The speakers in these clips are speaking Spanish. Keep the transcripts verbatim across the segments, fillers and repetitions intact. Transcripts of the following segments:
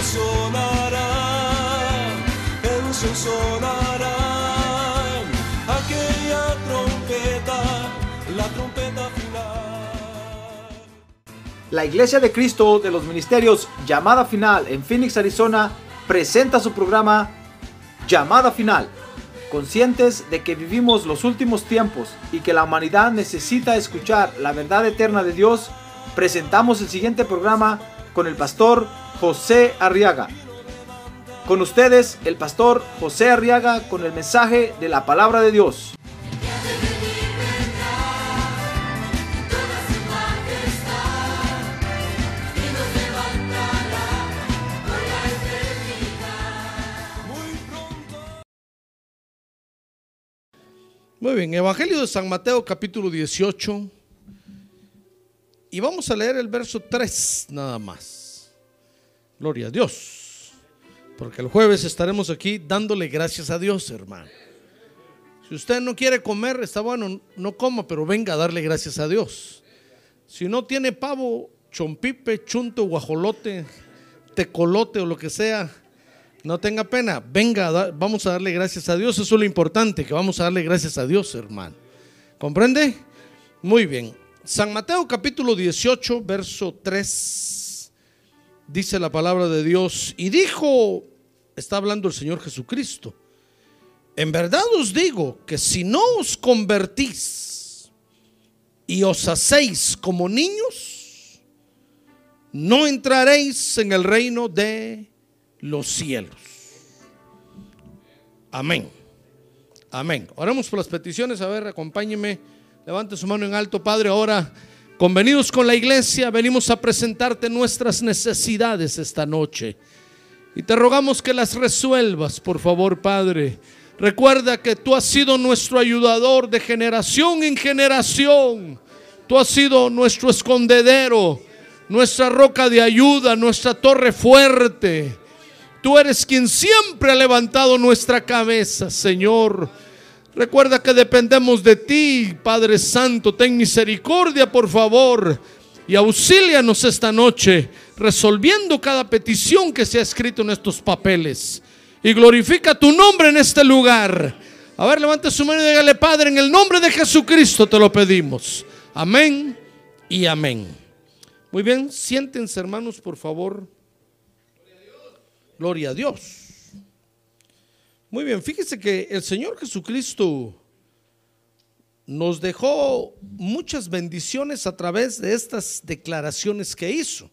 sonará, eso sonará, aquella trompeta, la trompeta final. La Iglesia de Cristo de los Ministerios Llamada Final en Phoenix, Arizona, presenta su programa Llamada Final. Conscientes de que vivimos los últimos tiempos y que la humanidad necesita escuchar la verdad eterna de Dios, presentamos el siguiente programa con el pastor José Arriaga. Con ustedes, el pastor José Arriaga, con el mensaje de la palabra de Dios. Muy bien, Evangelio de San Mateo capítulo dieciocho, y vamos a leer el verso tres nada más. Gloria a Dios, porque el jueves estaremos aquí dándole gracias a Dios, hermano. Si usted no quiere comer, está bueno, no coma, pero venga a darle gracias a Dios. Si no tiene pavo, chompipe, chunto, guajolote, tecolote o lo que sea, no tenga pena, venga, vamos a darle gracias a Dios. Eso es lo importante, que vamos a darle gracias a Dios, hermano. ¿Comprende? Muy bien. San Mateo capítulo dieciocho, verso tres, dice la palabra de Dios: y dijo, está hablando el Señor Jesucristo, en verdad os digo que si no os convertís y os hacéis como niños, no entraréis en el reino de los cielos. Amén. Amén. Oremos por las peticiones. A ver, acompáñeme, levante su mano en alto. Padre, ahora convenidos con la iglesia, venimos a presentarte nuestras necesidades esta noche y te rogamos que las resuelvas, por favor, Padre. Recuerda que tú has sido nuestro ayudador de generación en generación. Tú has sido nuestro escondedero, nuestra roca de ayuda, nuestra torre fuerte. Tú eres quien siempre ha levantado nuestra cabeza, Señor. Recuerda que dependemos de ti, Padre Santo. Ten misericordia, por favor, y auxílianos esta noche, resolviendo cada petición que se ha escrito en estos papeles. Y glorifica tu nombre en este lugar. A ver, levante su mano y dígale: Padre, en el nombre de Jesucristo te lo pedimos. Amén y amén. Muy bien, siéntense, hermanos, por favor. Gloria a Dios. Muy bien, fíjese que el Señor Jesucristo nos dejó muchas bendiciones a través de estas declaraciones que hizo.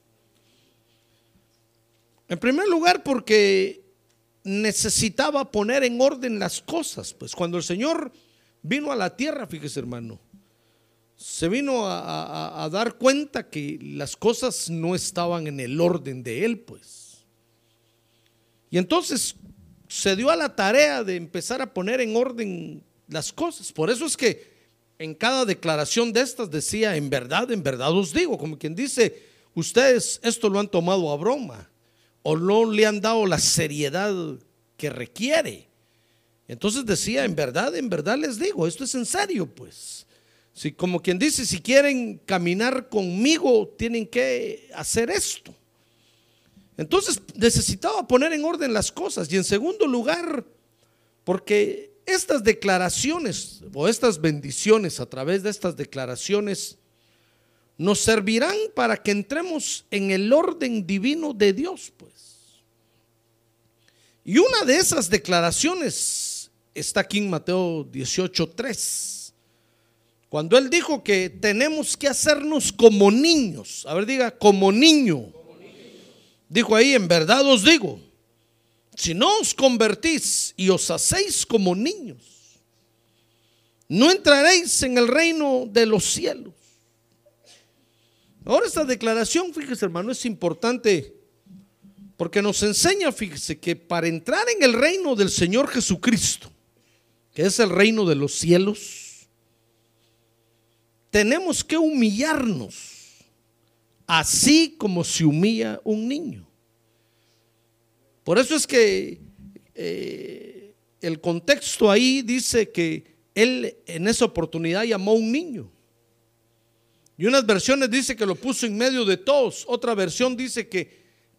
En primer lugar, porque necesitaba poner en orden las cosas. Pues cuando el Señor vino a la tierra, fíjese, hermano, se vino a, a, a dar cuenta que las cosas no estaban en el orden de Él, pues. Y entonces se dio a la tarea de empezar a poner en orden las cosas. Por eso es que en cada declaración de estas decía: en verdad, en verdad os digo. Como quien dice, ustedes esto lo han tomado a broma o no le han dado la seriedad que requiere. Entonces decía: en verdad, en verdad les digo, esto es en serio, pues. Si, como quien dice, si quieren caminar conmigo, tienen que hacer esto. Entonces necesitaba poner en orden las cosas. Y en segundo lugar, porque estas declaraciones o estas bendiciones a través de estas declaraciones nos servirán para que entremos en el orden divino de Dios, pues. Y una de esas declaraciones está aquí en Mateo dieciocho tres, cuando Él dijo que tenemos que hacernos como niños. A ver, diga: como niño. Dijo ahí: en verdad os digo, si no os convertís y os hacéis como niños, no entraréis en el reino de los cielos. Ahora, esta declaración, fíjese, hermano, es importante porque nos enseña, fíjese, que para entrar en el reino del Señor Jesucristo, que es el reino de los cielos, tenemos que humillarnos, así como se humilla un niño. Por eso es que eh, el contexto ahí dice que Él en esa oportunidad llamó a un niño. Y unas versiones dice que lo puso en medio de todos. Otra versión dice que,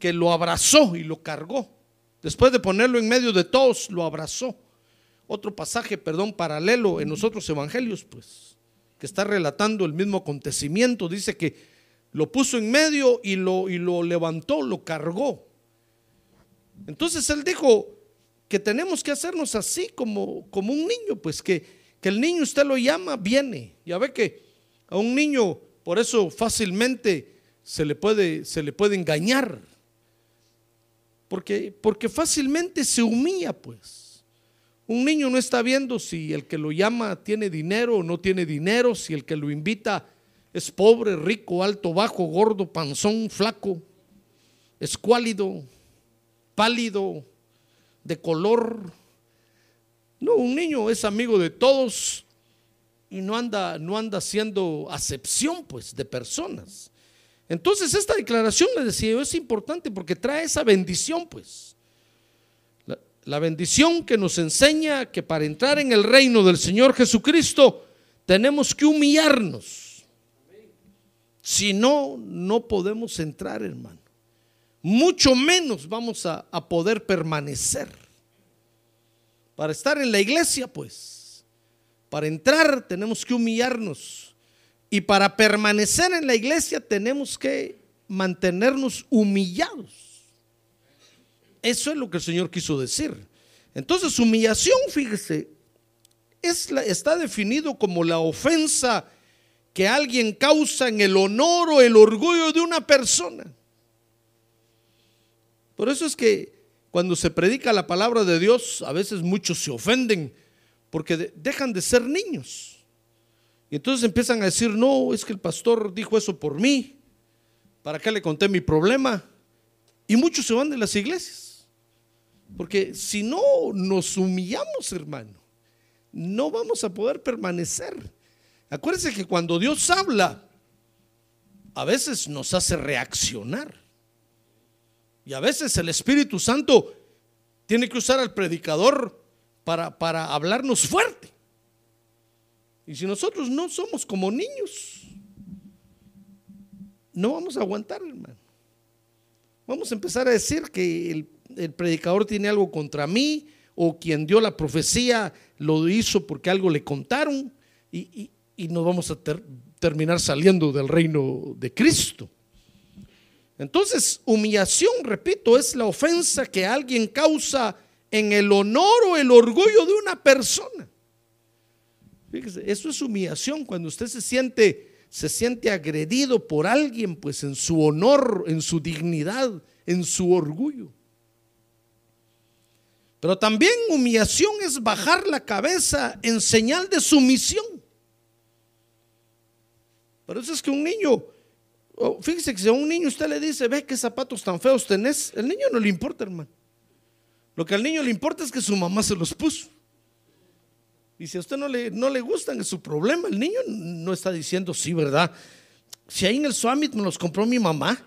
que lo abrazó y lo cargó. Después de ponerlo en medio de todos, lo abrazó. Otro pasaje, perdón, paralelo en los otros evangelios, pues, que está relatando el mismo acontecimiento. Dice que lo puso en medio y lo, y lo levantó, lo cargó. Entonces él dijo que tenemos que hacernos así como, como un niño, pues que, que el niño usted lo llama, viene. Ya ve que a un niño por eso fácilmente se le puede, se le puede engañar, porque, porque fácilmente se humilla, pues. Un niño no está viendo si el que lo llama tiene dinero o no tiene dinero, si el que lo invita es pobre, rico, alto, bajo, gordo, panzón, flaco, escuálido, pálido, de color. No, un niño es amigo de todos y no anda, no anda haciendo acepción, pues, de personas. Entonces esta declaración, le decía yo, es importante porque trae esa bendición, pues. La, la bendición que nos enseña que para entrar en el reino del Señor Jesucristo tenemos que humillarnos. Si no, no podemos entrar, hermano. Mucho menos vamos a, a poder permanecer. Para estar en la iglesia, pues, para entrar tenemos que humillarnos. Y para permanecer en la iglesia tenemos que mantenernos humillados. Eso es lo que el Señor quiso decir. Entonces, humillación, fíjese, es la, está definido como la ofensa que alguien causa en el honor o el orgullo de una persona. Por eso es que cuando se predica la palabra de Dios, a veces muchos se ofenden porque de, dejan de ser niños. Y entonces empiezan a decir, no, es que el pastor dijo eso por mí, ¿para qué le conté mi problema? Y muchos se van de las iglesias, porque si no nos humillamos, hermano, no vamos a poder permanecer. Acuérdense que cuando Dios habla, a veces nos hace reaccionar. Y a veces el Espíritu Santo tiene que usar al predicador para, para hablarnos fuerte. Y si nosotros no somos como niños, no vamos a aguantar, hermano. Vamos a empezar a decir que el, el predicador tiene algo contra mí, o quien dio la profecía lo hizo porque algo le contaron, y, y, y nos vamos a ter, terminar saliendo del reino de Cristo. Entonces, humillación, repito, es la ofensa que alguien causa en el honor o el orgullo de una persona. Fíjese, eso es humillación, cuando usted se siente, se siente agredido por alguien, pues en su honor, en su dignidad, en su orgullo. Pero también humillación es bajar la cabeza en señal de sumisión. Por eso es que un niño, fíjese que si a un niño usted le dice, ve qué zapatos tan feos tenés, el niño no le importa, hermano. Lo que al niño le importa es que su mamá se los puso. Y si a usted no le, no le gustan, es su problema. El niño no está diciendo, sí, ¿verdad? Si ahí en el Summit me los compró mi mamá.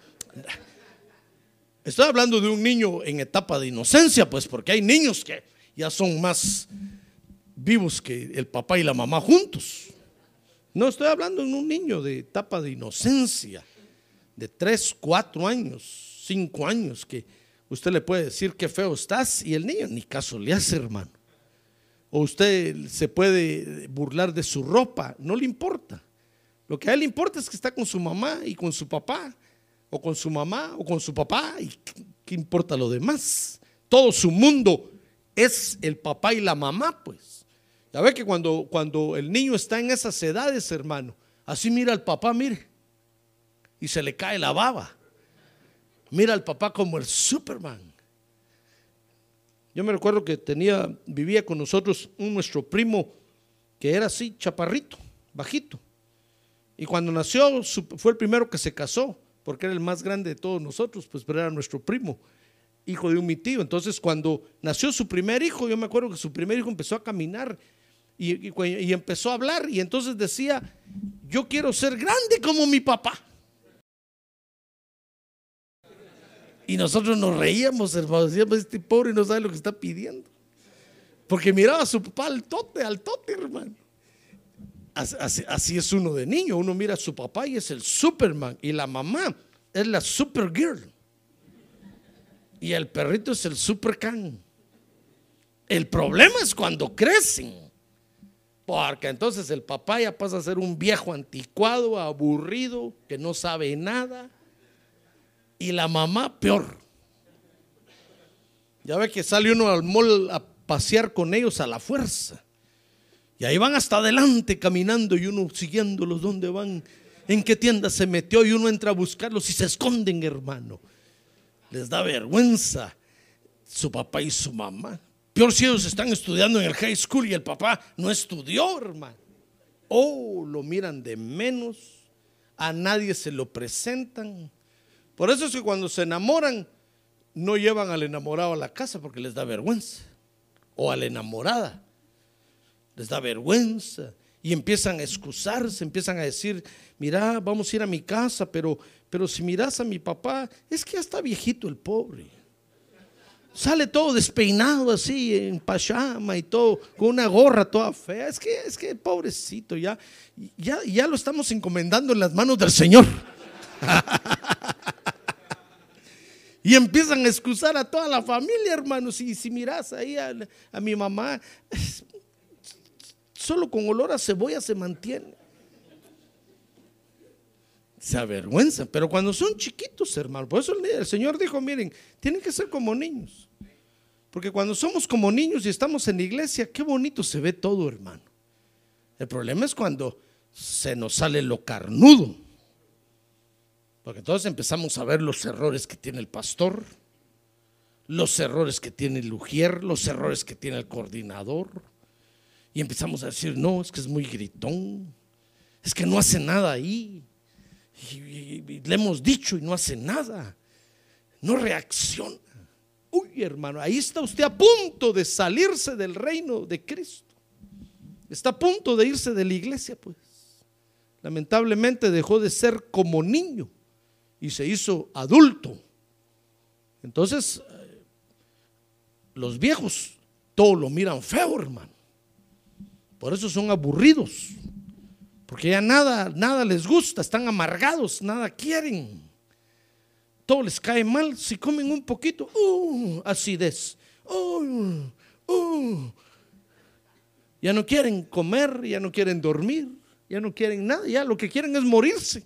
Estoy hablando de un niño en etapa de inocencia, pues, porque hay niños que ya son más vivos que el papá y la mamá juntos. No, estoy hablando de un niño de etapa de inocencia, de tres, cuatro años, cinco años, que usted le puede decir qué feo estás y el niño ni caso le hace, hermano. O usted se puede burlar de su ropa, no le importa. Lo que a él le importa es que está con su mamá y con su papá, o con su mamá o con su papá, y qué importa lo demás. Todo su mundo es el papá y la mamá, pues. Ya ve que cuando, cuando el niño está en esas edades, hermano, así mira al papá, mire, y se le cae la baba. Mira al papá como el Superman. Yo me recuerdo que tenía, vivía con nosotros un nuestro primo que era así, chaparrito, bajito. Y cuando nació, fue el primero que se casó, porque era el más grande de todos nosotros, pues, pero era nuestro primo, hijo de un mi tío. Entonces, cuando nació su primer hijo, yo me acuerdo que su primer hijo empezó a caminar y, y, y empezó a hablar, y entonces decía, yo quiero ser grande como mi papá. Y nosotros nos reíamos, hermano, decíamos, este pobre no sabe lo que está pidiendo, porque miraba a su papá al tote, al tote, hermano. Así, así es uno de niño, uno mira a su papá y es el Superman, y la mamá es la Supergirl. y el perrito es el super can. El problema es cuando crecen, porque entonces el papá ya pasa a ser un viejo anticuado, aburrido, que no sabe nada, y la mamá peor. Ya ve que sale uno al mall a pasear con ellos a la fuerza, y ahí van hasta adelante caminando y uno siguiéndolos, ¿dónde van? ¿En qué tienda se metió? Y uno entra a buscarlos y se esconden, hermano. Les da vergüenza su papá y su mamá. Peor si ellos están estudiando en el high school y el papá no estudió, hermano. Oh, lo miran de menos, a nadie se lo presentan. Por eso es que cuando se enamoran, no llevan al enamorado a la casa porque les da vergüenza. O a la enamorada, les da vergüenza. Y empiezan a excusarse, empiezan a decir, mira, vamos a ir a mi casa, pero, pero si miras a mi papá, es que ya está viejito el pobre. Sale todo despeinado así, en pachama y todo, con una gorra toda fea. Es que, es que pobrecito, ya, ya, ya lo estamos encomendando en las manos del Señor. Y empiezan a excusar a toda la familia, hermanos. Y si miras ahí a, a mi mamá, solo con olor a cebolla se mantiene. Se avergüenzan, pero cuando son chiquitos, hermano. Por eso el, el Señor dijo, miren, tienen que ser como niños. Porque cuando somos como niños y estamos en la iglesia, qué bonito se ve todo, hermano. El problema es cuando se nos sale lo carnudo. Porque entonces empezamos a ver los errores que tiene el pastor, los errores que tiene el ujier, los errores que tiene el coordinador. Y empezamos a decir, no, es que es muy gritón, es que no hace nada ahí. Y, y, y le hemos dicho y no hace nada, no reacciona. Uy, hermano, ahí está usted a punto de salirse del reino de Cristo. Está a punto de irse de la iglesia, pues. Lamentablemente dejó de ser como niño y se hizo adulto. Entonces, los viejos todo lo miran feo, hermano. Por eso son aburridos, porque ya nada, nada les gusta, están amargados, nada quieren. Todo les cae mal, si comen un poquito, uh, acidez, uh, uh. Ya no quieren comer, ya no quieren dormir, ya no quieren nada, ya lo que quieren es morirse.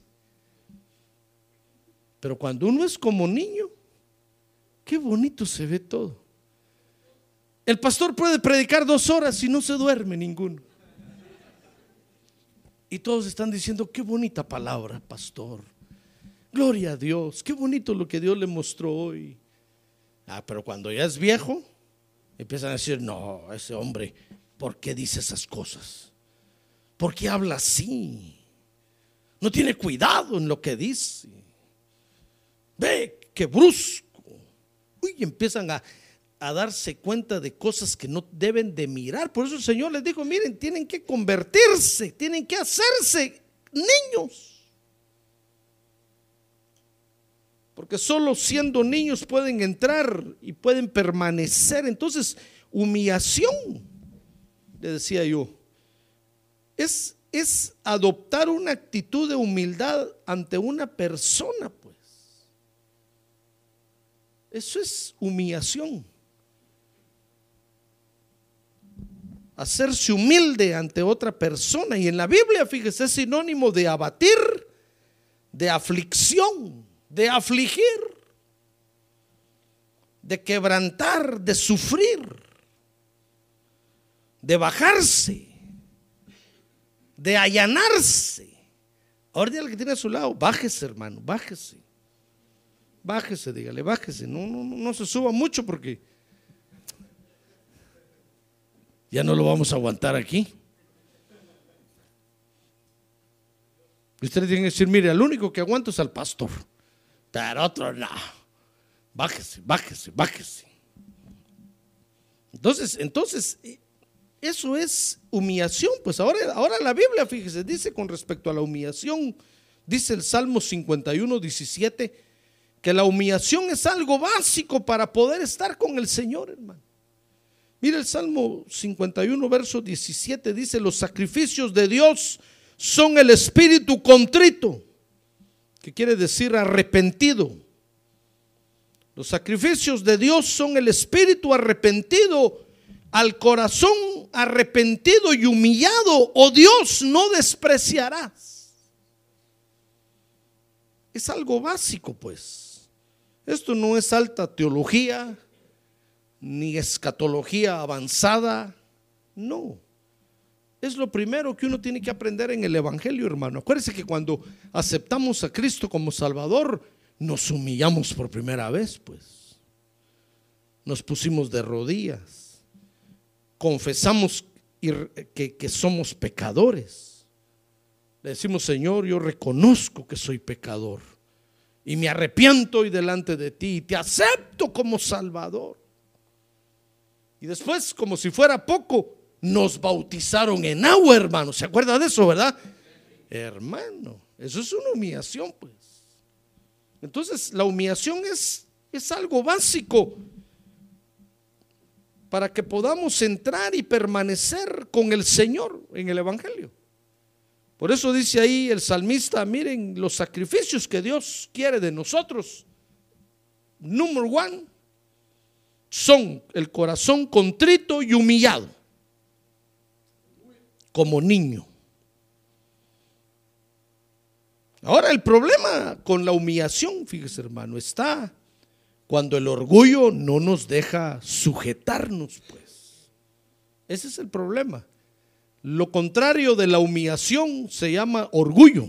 Pero cuando uno es como niño, qué bonito se ve todo. El pastor puede predicar dos horas y no se duerme ninguno. Y todos están diciendo, qué bonita palabra, pastor. Gloria a Dios, qué bonito lo que Dios le mostró hoy. Ah, pero cuando ya es viejo, empiezan a decir, no, ese hombre, ¿por qué dice esas cosas? ¿Por qué habla así? No tiene cuidado en lo que dice. Ve, qué brusco. Uy, empiezan a, a darse cuenta de cosas que no deben de mirar. Por eso el Señor les dijo, miren, tienen que convertirse, tienen que hacerse niños. Porque solo siendo niños pueden entrar y pueden permanecer. Entonces, humillación, le decía yo, es, es adoptar una actitud de humildad ante una persona, pues. Eso es humillación. Hacerse humilde ante otra persona. Y en la Biblia, fíjese, es sinónimo de abatir, de aflicción, de afligir, de quebrantar, de sufrir, de bajarse, de allanarse. Ahora dígale que tiene a su lado, bájese, hermano, bájese. Bájese, dígale, bájese. No, no, no, no se suba mucho porque ya no lo vamos a aguantar aquí. Y ustedes tienen que decir, mire, al único que aguanto es al pastor, pero otro no. Bájese, bájese, bájese. Entonces, entonces, eso es humillación. Pues ahora, ahora la Biblia, fíjese, dice con respecto a la humillación, dice el Salmo cincuenta y uno, diecisiete, que la humillación es algo básico para poder estar con el Señor, hermano. Mira el Salmo cincuenta y uno, verso diecisiete, dice, los sacrificios de Dios son el espíritu contrito, que quiere decir arrepentido, Los sacrificios de Dios son el espíritu arrepentido, al corazón arrepentido y humillado, oh Dios, no despreciarás. Es algo básico, pues. Esto no es alta teología, ni escatología avanzada, no. Es lo primero que uno tiene que aprender en el evangelio, hermano. Acuérdese que cuando aceptamos a Cristo como Salvador, nos humillamos por primera vez, pues. Nos pusimos de rodillas, confesamos que, que somos pecadores. Le decimos: Señor, yo reconozco que soy pecador y me arrepiento hoy delante de ti y te acepto como Salvador. Y después, como si fuera poco, nos bautizaron en agua, hermano. ¿Se acuerda de eso, verdad? Hermano, eso es una humillación, pues. Entonces la humillación es, es algo básico para que podamos entrar y permanecer con el Señor en el evangelio. Por eso dice ahí el salmista: miren los sacrificios que Dios quiere de nosotros. Número uno son el corazón contrito y humillado, como niño. Ahora, el problema con la humillación, fíjese, hermano, está cuando el orgullo no nos deja sujetarnos, pues. Ese es el problema. Lo contrario de la humillación se llama orgullo.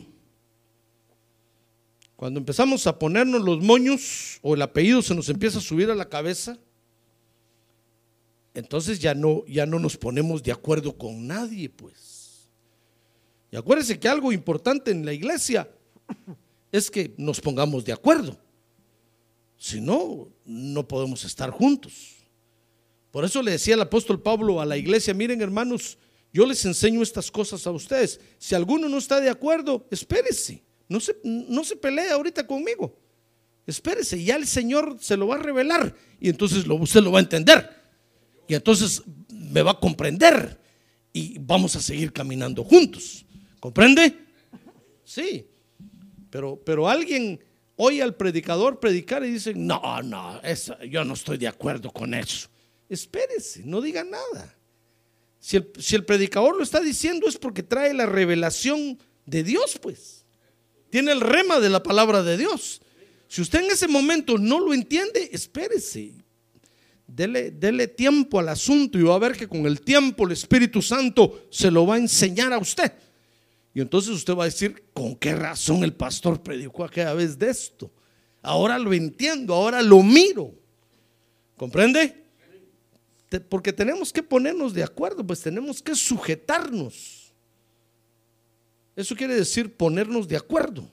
Cuando empezamos a ponernos los moños o el apellido se nos empieza a subir a la cabeza, entonces ya no, ya no nos ponemos de acuerdo con nadie, pues. Y acuérdense que algo importante en la iglesia es que nos pongamos de acuerdo. Si no, no podemos estar juntos. Por eso le decía el apóstol Pablo a la iglesia: miren, hermanos, yo les enseño estas cosas a ustedes. Si alguno no está de acuerdo, espérese, no se, no se pelee ahorita conmigo. Espérese, ya el Señor se lo va a revelar y entonces lo, usted lo va a entender. Y entonces me va a comprender y vamos a seguir caminando juntos. ¿Comprende? Sí. Pero, pero alguien oye al predicador predicar y dice: no, no, eso, yo no estoy de acuerdo con eso. Espérese, no diga nada. Si el, si el predicador lo está diciendo es porque trae la revelación de Dios, pues. Tiene el rema de la palabra de Dios. Si usted en ese momento no lo entiende, espérese. Dele, dele tiempo al asunto y va a ver que con el tiempo el Espíritu Santo se lo va a enseñar a usted. Y entonces usted va a decir: ¿con qué razón el pastor predicó aquella vez de esto? Ahora lo entiendo, ahora lo miro. ¿Comprende? Porque tenemos que ponernos de acuerdo, pues tenemos que sujetarnos. Eso quiere decir ponernos de acuerdo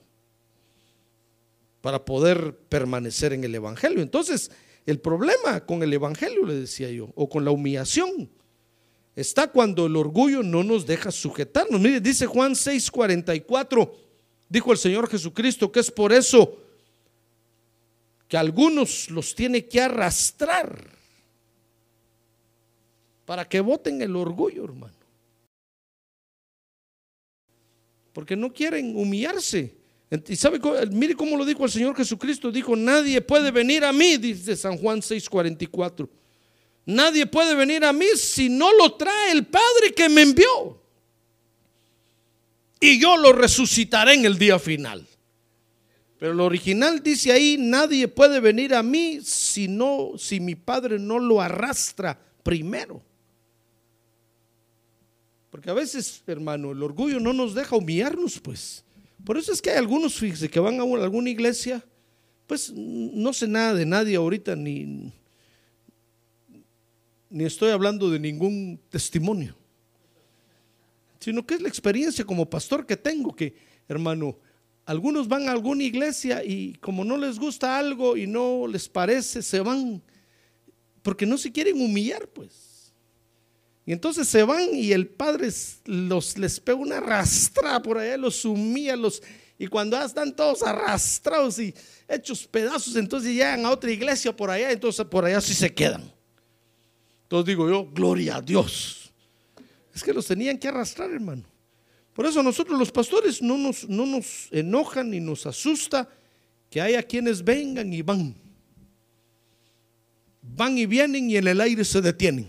para poder permanecer en el evangelio. Entonces, el problema con el evangelio, le decía yo, o con la humillación, está cuando el orgullo no nos deja sujetarnos. Mire, dice Juan seis cuarenta y cuatro, dijo el Señor Jesucristo que es por eso que algunos los tiene que arrastrar para que boten el orgullo, hermano, porque no quieren humillarse. Y sabe, mire cómo lo dijo el Señor Jesucristo. Dijo: nadie puede venir a mí, dice San Juan seis cuarenta y cuatro. Nadie puede venir a mí si no lo trae el Padre que me envió, y yo lo resucitaré en el día final. Pero el original dice ahí: nadie puede venir a mí si no, si mi Padre no lo arrastra primero. Porque a veces, hermano, el orgullo no nos deja humillarnos, pues. Por eso es que hay algunos, fíjese, que van a alguna iglesia, pues no sé nada de nadie ahorita, ni ni estoy hablando de ningún testimonio, sino que es la experiencia como pastor que tengo, que, hermano, algunos van a alguna iglesia y como no les gusta algo y no les parece, se van porque no se quieren humillar, pues. Y entonces se van y el Padre los, les pega una arrastrada por allá, los humilla, los, y cuando ya están todos arrastrados y hechos pedazos, entonces llegan a otra iglesia por allá, entonces por allá sí se quedan. Entonces digo yo: gloria a Dios. Es que los tenían que arrastrar, hermano. Por eso nosotros los pastores no nos, no nos enojan ni nos asusta que haya quienes vengan y van. van y vienen y en el aire se detienen.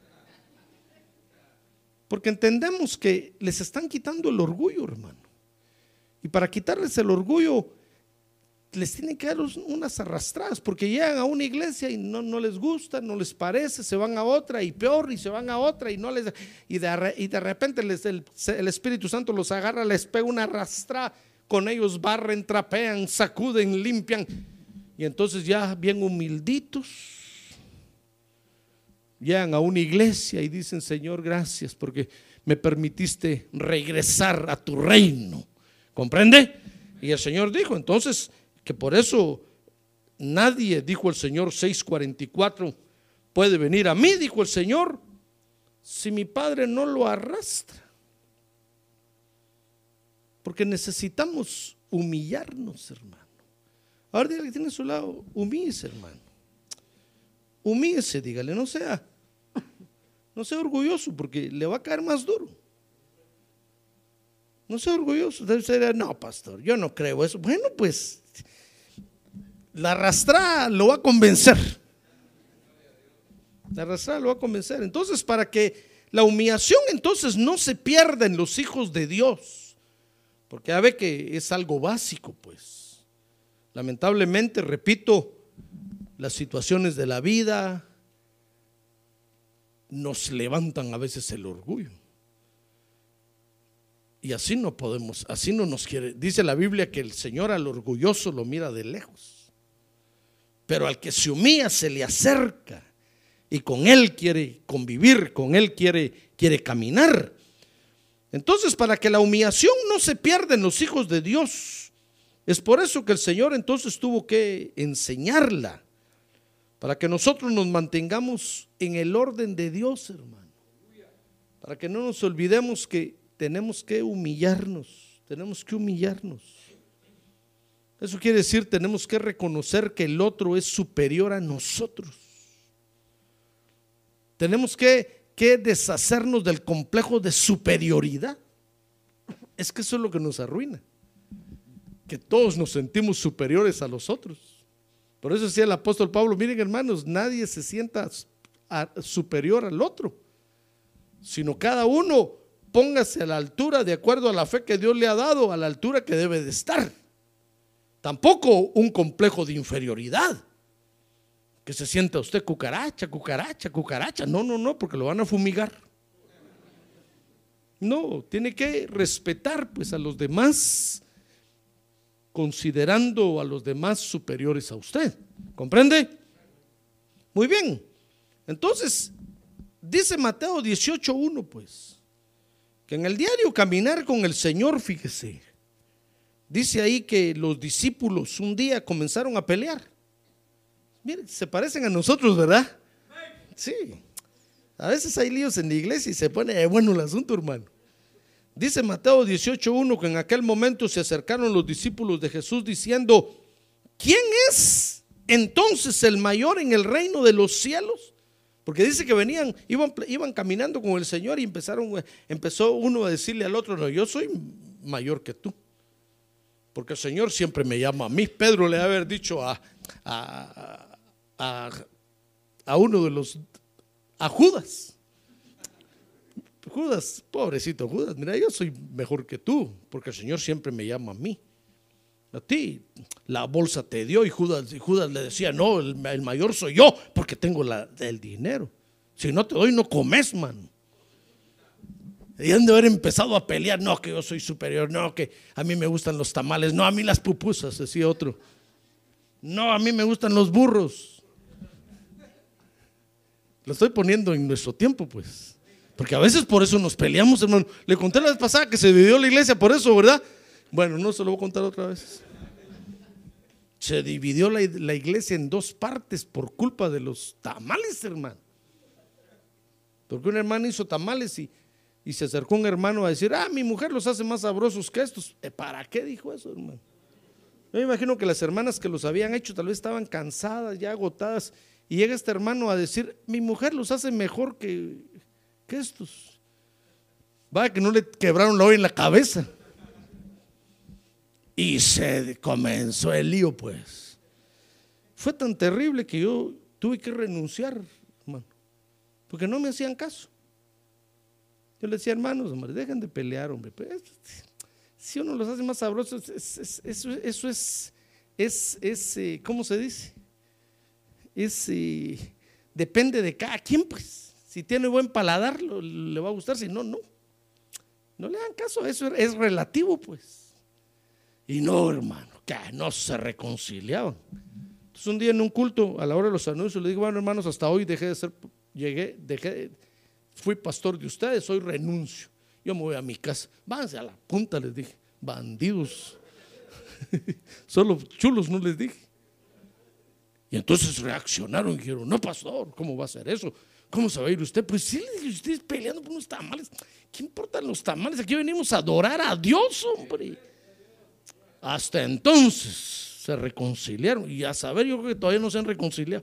Porque entendemos que les están quitando el orgullo, hermano. Y para quitarles el orgullo, les tienen que dar unas arrastradas, porque llegan a una iglesia y no, no les gusta, no les parece, se van a otra y peor, y se van a otra y no les, y de, y de repente les, el, el Espíritu Santo los agarra, les pega una arrastrada, con ellos barren, trapean, sacuden, limpian, y entonces ya bien humilditos llegan a una iglesia y dicen: Señor, gracias porque me permitiste regresar a tu reino. ¿Comprende? Y el Señor dijo entonces que por eso nadie, dijo el Señor seis cuarenta y cuatro, puede venir a mí, dijo el Señor, si mi Padre no lo arrastra. Porque necesitamos humillarnos, hermano. Ahora dígale que tiene a su lado: humíllese, hermano. Humíllese, dígale, no sea, no sea orgulloso, porque le va a caer más duro. No sea orgulloso. Usted dirá: no, pastor, yo no creo eso. Bueno, pues la arrastrada lo va a convencer. La arrastrada lo va a convencer. Entonces, para que la humillación entonces no se pierda en los hijos de Dios, porque ya ve que es algo básico, pues. Lamentablemente, repito, las situaciones de la vida nos levantan a veces el orgullo. Y así no podemos, así no nos quiere. Dice la Biblia que el Señor al orgulloso lo mira de lejos, pero al que se humilla se le acerca y con él quiere convivir, con él quiere, quiere caminar. Entonces, para que la humillación no se pierda en los hijos de Dios, es por eso que el Señor entonces tuvo que enseñarla, para que nosotros nos mantengamos en el orden de Dios, hermano, para que no nos olvidemos que tenemos que humillarnos, tenemos que humillarnos. Eso quiere decir, tenemos que reconocer que el otro es superior a nosotros. Tenemos que, que deshacernos del complejo de superioridad. Es que eso es lo que nos arruina, que todos nos sentimos superiores a los otros. Por eso decía el apóstol Pablo: miren, hermanos, nadie se sienta superior al otro, sino cada uno póngase a la altura de acuerdo a la fe que Dios le ha dado, a la altura que debe de estar. Tampoco un complejo de inferioridad, que se sienta usted cucaracha, cucaracha, cucaracha. No, no, no, porque lo van a fumigar. No, tiene que respetar pues a los demás, considerando a los demás superiores a usted. ¿Comprende? Muy bien. Entonces, dice Mateo dieciocho uno, pues, que en el diario caminar con el Señor, fíjese, dice ahí que los discípulos un día comenzaron a pelear. Miren, se parecen a nosotros, ¿verdad? Sí. A veces hay líos en la iglesia y se pone bueno el asunto, hermano. Dice Mateo dieciocho uno que en aquel momento se acercaron los discípulos de Jesús diciendo: ¿quién es entonces el mayor en el reino de los cielos? Porque dice que venían, iban, iban caminando con el Señor y empezaron, empezó uno a decirle al otro: no, yo soy mayor que tú, porque el Señor siempre me llama a mí. Pedro le debe haber dicho a, a, a, a uno de los, a Judas. Judas, pobrecito Judas, mira, yo soy mejor que tú, porque el Señor siempre me llama a mí. A ti la bolsa te dio, y Judas, y Judas le decía: no, el, el mayor soy yo, porque tengo la, el dinero. Si no te doy, no comes, man. Y han de haber empezado a pelear: no, que yo soy superior, no, que a mí me gustan los tamales, no, a mí las pupusas, decía otro. No, a mí me gustan los burros. Lo estoy poniendo en nuestro tiempo, pues, porque a veces por eso nos peleamos, hermano. Le conté la vez pasada que se dividió la iglesia por eso, ¿verdad? Bueno, no se lo voy a contar otra vez. Se dividió la, la iglesia en dos partes por culpa de los tamales, hermano. Porque un hermano hizo tamales y, y se acercó un hermano a decir: ah, mi mujer los hace más sabrosos que estos. ¿Para qué dijo eso, hermano? Yo me imagino que las hermanas que los habían hecho tal vez estaban cansadas, ya agotadas, y llega este hermano a decir: mi mujer los hace mejor que, que estos. Vaya que no le quebraron la olla en la cabeza. Y se comenzó el lío, pues. Fue tan terrible que yo tuve que renunciar, hermano, porque no me hacían caso. Yo les decía, hermanos, hombre, dejen de pelear, hombre. Pues, si uno los hace más sabrosos, es, es, eso, eso es, es, es eh, ¿cómo se dice? Es, eh, depende de cada quien, pues. Si tiene buen paladar, lo, le va a gustar, si no, no. No le hagan caso, eso es relativo, pues. Y no, hermano, que no se reconciliaban. Entonces un día en un culto, a la hora de los anuncios, le digo, bueno, hermanos, hasta hoy dejé de ser, llegué, dejé, fui pastor de ustedes, hoy renuncio. Yo me voy a mi casa. Váyanse a la punta, les dije. Bandidos. Solo chulos no les dije. Y entonces reaccionaron y dijeron, no, pastor, ¿cómo va a ser eso? ¿Cómo se va a ir usted? Pues sí, le dije, ustedes peleando por unos tamales. ¿Qué importan los tamales? Aquí venimos a adorar a Dios, hombre. Hasta entonces se reconciliaron. Y a saber, yo creo que todavía no se han reconciliado.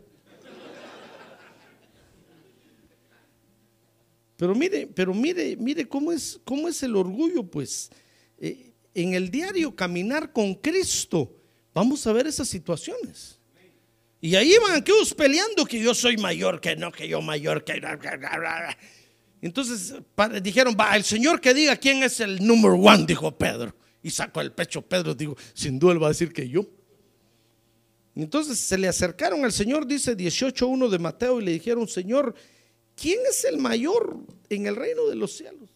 Pero mire, pero mire, mire cómo es, cómo es el orgullo, pues. Eh, en el diario caminar con Cristo, vamos a ver esas situaciones. Y ahí van aquellos peleando que yo soy mayor, que no, que yo mayor, que... Entonces dijeron, va, el Señor que diga quién es el number one, dijo Pedro. Y sacó el pecho Pedro, digo, sin duda él va a decir que yo. Entonces se le acercaron al Señor, dice dieciocho uno de Mateo, y le dijeron, Señor, ¿quién es el mayor en el reino de los cielos?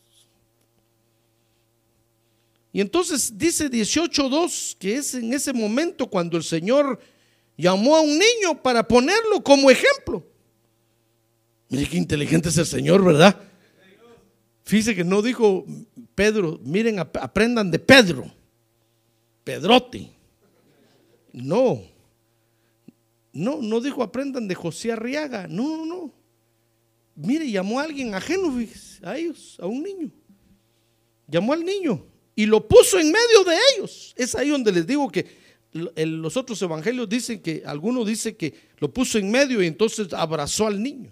Y entonces dice dieciocho dos, que es en ese momento cuando el Señor llamó a un niño para ponerlo como ejemplo. Mire qué inteligente es el Señor, ¿verdad? Fíjese que no dijo Pedro, miren, aprendan de Pedro, Pedrote. No, no, no dijo aprendan de José Arriaga. No, no, no. Mire, llamó a alguien ajeno, fíjese, a ellos, a un niño. Llamó al niño y lo puso en medio de ellos. Es ahí donde les digo que los otros evangelios dicen que, algunos dicen que lo puso en medio y entonces abrazó al niño.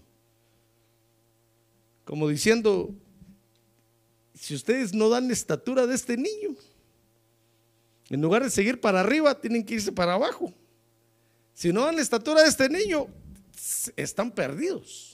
Como diciendo, si ustedes no dan la estatura de este niño, en lugar de seguir para arriba, tienen que irse para abajo. Si no dan la estatura de este niño, están perdidos.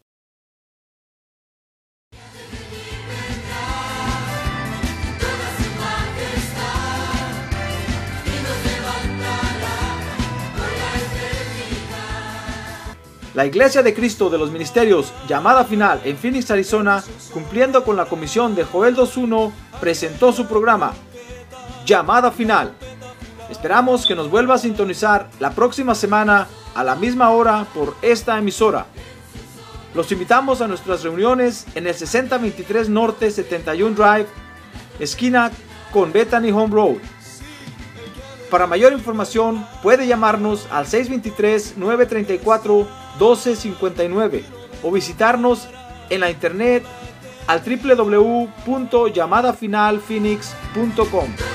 La Iglesia de Cristo de los Ministerios Llamada Final en Phoenix, Arizona, cumpliendo con la comisión de Joel dos uno, presentó su programa Llamada Final. Esperamos que nos vuelva a sintonizar la próxima semana a la misma hora por esta emisora. Los invitamos a nuestras reuniones en el sesenta veintitrés Norte setenta y uno Drive, esquina con Bethany Home Road. Para mayor información puede llamarnos al seis dos tres, nueve tres cuatro, uno dos cinco nueve o visitarnos en la internet al w w w punto llamada final phoenix punto com.